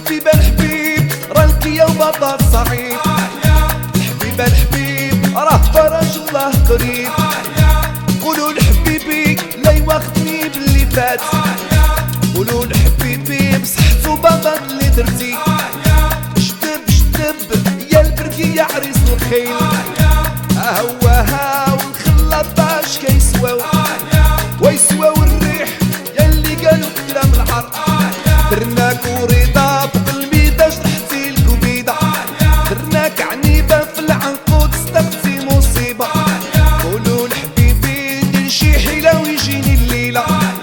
حبيبة الحبيب راه الكيا وبابا صعيب. حبيبة الحبيب راه فرج الله قريب. قولوا لحبيبي لا يواخذني باللي فات. قولوا لحبيبي بصحتو بابا اللي درتي. شتب شتب يا البركي يا عريس الخيل. هواها والخلا باش كيسواو ويسواو الريح ياللي قالوا كلام العرق. درناك ورضا بقلبي شرحتي الكبيدة. درناك عنيبة في العنقود صدقتي مصيبة. قولوا لحبيبي ندير شي حيلة ويجيني الليلة.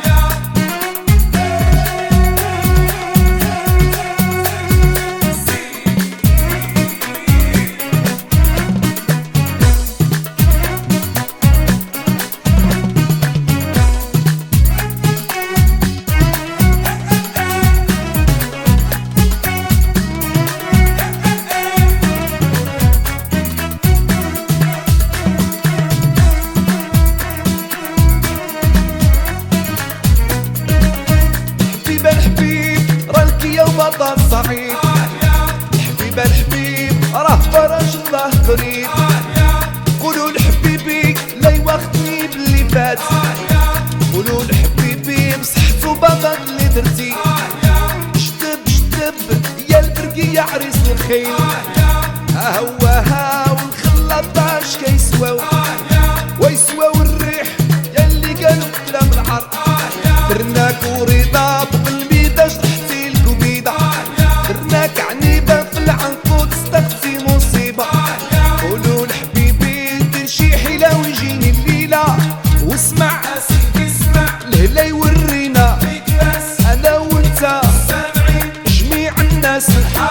بابا صعيب. حبيبة الحبيب راه فرج الله قريب. قولوا لحبيبي لا يواخذني باللي فات. قولوا لحبيبي بصحتو بابا اللي درتي. شتب شتب يا البركي يا عريس الخيل. هواها والخلا باش كيسواو ويسواو الريح ياللي قالوا كلام العرق. درناك ورضا بقلبي شرحتي الكبيدة. درناك عنيبة في العنقود صدقتي مصيبة. قولوا لحبيبي ندير شي حيلة ويجيني الليلة. واسمع اسمع الهلا يورينا انا وانت جميع الناس.